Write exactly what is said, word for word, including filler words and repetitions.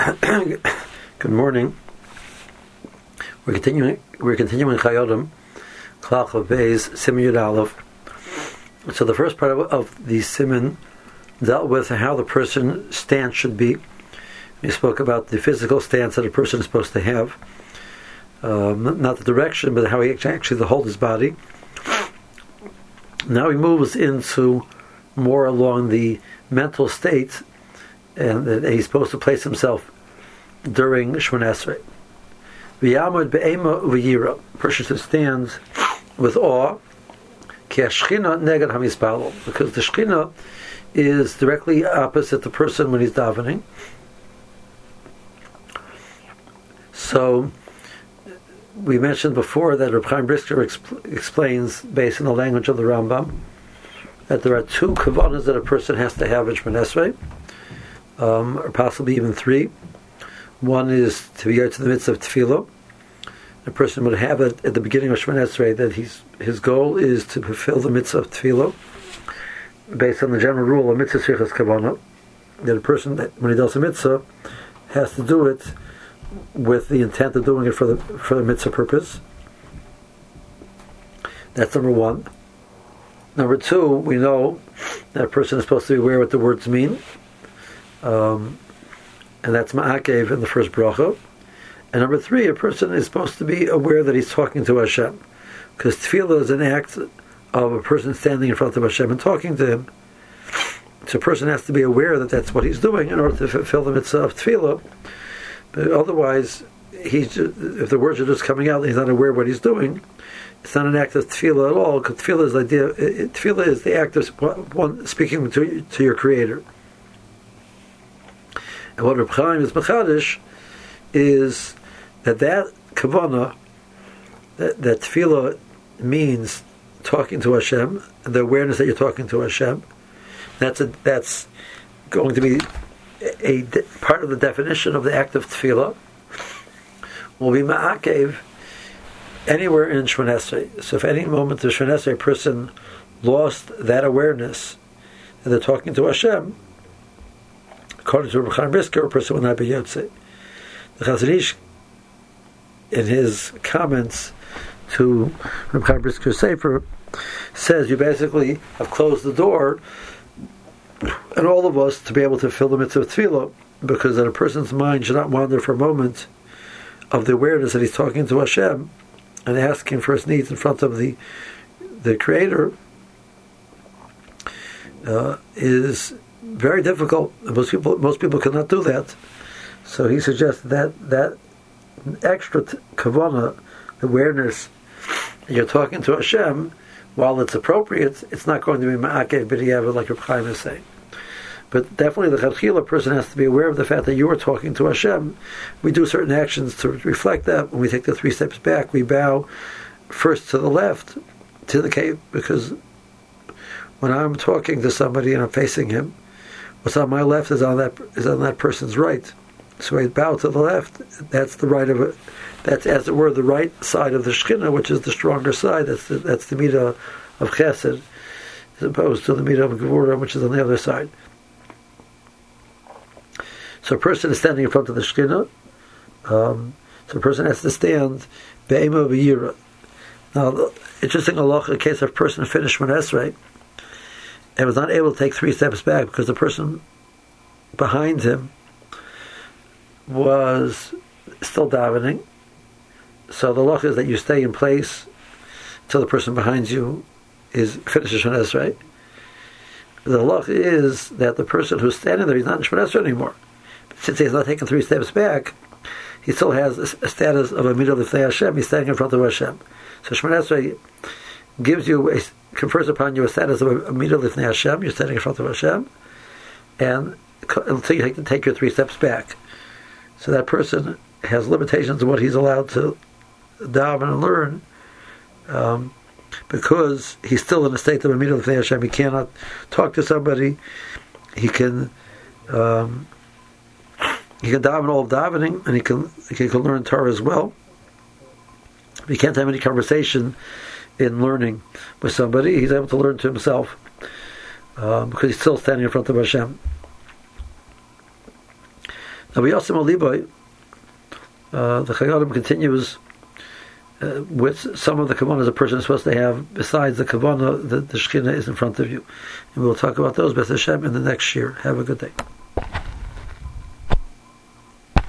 Good morning. We're continuing. We're continuing Chayodim, Klach of Beis, Siman Yud Aleph. So the first part of, of the Siman dealt with how the person's stance should be. We spoke about the physical stance that a person is supposed to have, um, not the direction, but how he actually to hold his body. Now he moves into more along the mental state, and that he's supposed to place himself during Shemona Esrei. V'yamod be'ema v'yira. Person stands with awe, ki hashchina neged hamispalel, because the Shechina is directly opposite the person when he's davening. So we mentioned before that Reb Chaim Brisker exp- explains, based on the language of the Rambam, that there are two kavanas that a person has to have in Shemona Esrei, um, or possibly even three. One is to be out to the midst of tefillah. A person would have it at the beginning of Shemona Esrei that he's, his goal is to fulfill the mitzvah of tefillah, based on the general rule of mitzvah sheikhas kavanah, that a person, that when he does a mitzvah, has to do it with the intent of doing it for the for the mitzvah purpose. That's number one. Number two, we know that a person is supposed to be aware what the words mean. Um, and that's ma'akev in the first bracha. And number three, a person is supposed to be aware that he's talking to Hashem, because tefillah is an act of a person standing in front of Hashem and talking to Him. So a person has to be aware that that's what he's doing in order to fulfill the mitzvah of tefillah. But otherwise, he's just, if the words are just coming out and he's not aware of what he's doing, it's not an act of tefillah at all, because tefillah is the idea. It, tefillah is the act of one speaking to to your Creator. And what Reb Chaim is mechadish is that that kavanah, that, that tefillah means talking to Hashem, and the awareness that you're talking to Hashem. That's a, that's going to be a, a de, part of the definition of the act of tefillah. Will be ma'akev anywhere in Shemona Esrei. So if any moment the Shemona Esrei person lost that awareness that they're talking to Hashem, according to Reb Chaim Brisker, a person will not be Yotzei. The Chazon Ish, in his comments to Reb Chaim Brisker's Sefer, says you basically have closed the door and all of us to be able to fill the mitzvah of tefillah, because that a person's mind should not wander for a moment of the awareness that he's talking to Hashem and asking for his needs in front of the the Creator uh, is very difficult. Most people most people cannot do that. So he suggests that that extra t- kavanah, awareness, you're talking to Hashem, while it's appropriate, it's not going to be ma'akev b'diavad like Reb Chaim is saying. But definitely the chadchila person has to be aware of the fact that you are talking to Hashem. We do certain actions to reflect that. When we take the three steps back, we bow first to the left, to the cave, because when I'm talking to somebody and I'm facing him, what's on my left is on that is on that person's right. So I bow to the left. That's the right of it. That's, as it were, the right side of the Shechina, which is the stronger side. That's the, that's the midah of Chesed, as opposed to the midah of Gevurah, which is on the other side. So a person is standing in front of the Shechina. Um, so a person has to stand be'ema v'yira. Now, the interesting halacha, in case of a person finished Shemona Esrei and was not able to take three steps back because the person behind him was still davening. So the halacha is that you stay in place until the person behind you is finishes Shemona Esrei. The halacha is that the person who's standing there, he's not in Shemona Esrei anymore. But since he's not taken three steps back, he still has a status of a midah lifnei Hashem. He's standing in front of Hashem. So Shemona Esrei gives you, a, confers upon you a status of a midah lifnei Hashem. You're standing in front of Hashem, and until you take, take your three steps back. So that person has limitations of what he's allowed to daven and learn, um, because he's still in a state of a midah lifnei Hashem. He cannot talk to somebody. He can um, he can daven all of davening, and he can he can learn Torah as well. He can't have any conversation in learning with somebody. He's able to learn to himself um, because he's still standing in front of Hashem. Rabbi Yosef Oliboy, uh, the Chagadim continues uh, with some of the kavanas a person is supposed to have besides the kavana that the Shekhinah is in front of you. And we'll talk about those, B'ez Hashem, in the next year. Have a good day.